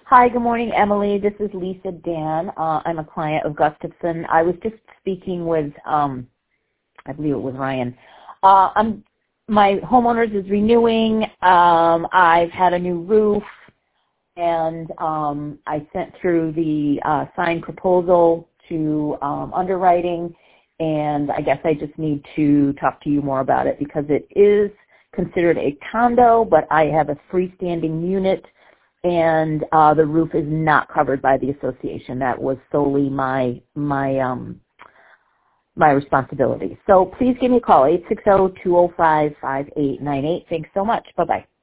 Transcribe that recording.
Hi, good morning, Emily. This is Lisa Dan. I'm a client of Gustafson. I was just speaking with, I believe it was Ryan. My homeowners is renewing. I've had a new roof, and I sent through the signed proposal to underwriting, and I guess I just need to talk to you more about it because it is considered a condo, but I have a freestanding unit, and the roof is not covered by the association. That was solely my responsibility. So please give me a call, 860-205-5898. Thanks so much. Bye-bye.